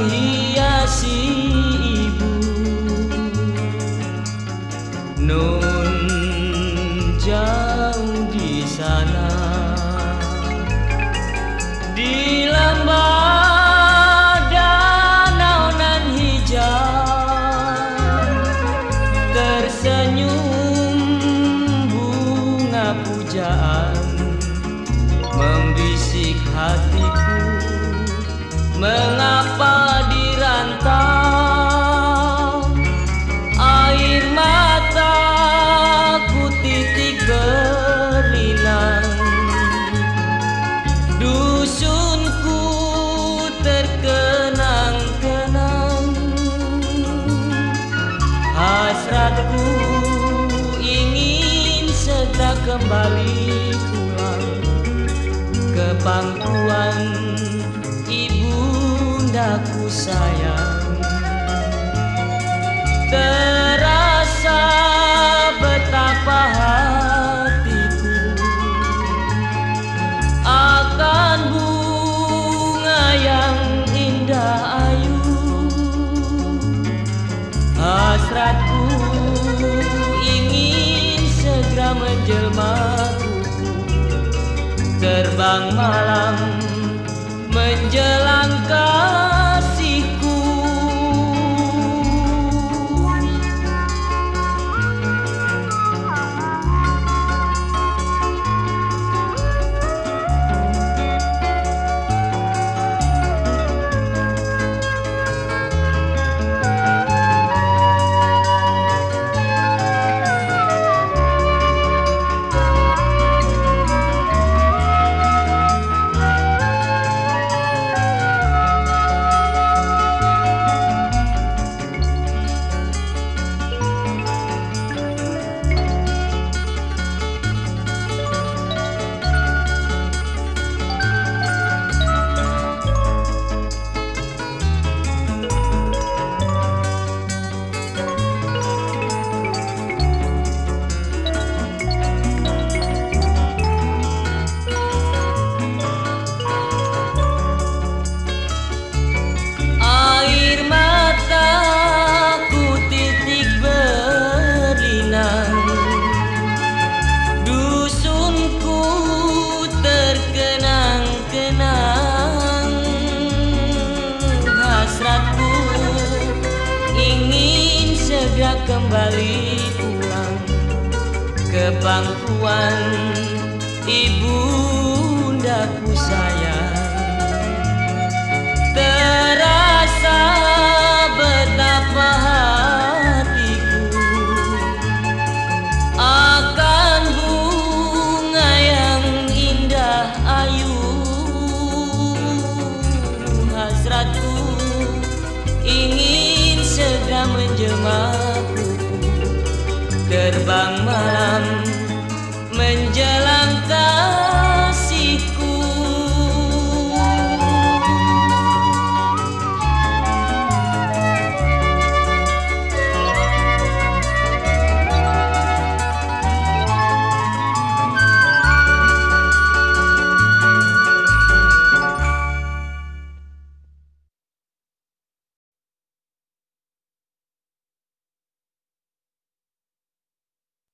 menghiasi ibu. Nun jauh di sana, di lembah danau nan hijau, tersenyum bunga pujaan, membisik hatiku, mengapa dirantau? Air mataku titik berlinang, dusunku terkenang-kenang. Hasratku ingin segera kembali pulang ke pangkuan ibundaku sayang. Terasa betapa hatiku akan bunga yang indah ayu. Hasratku ingin segera menjelma, terbang malam menjelang kasihku. Kembali pulang ke pangkuan ibundaku sayang. Terasa betapa hatiku akan bunga yang indah ayu. Hasratku ingin segera menjelma, terbang malam menjelang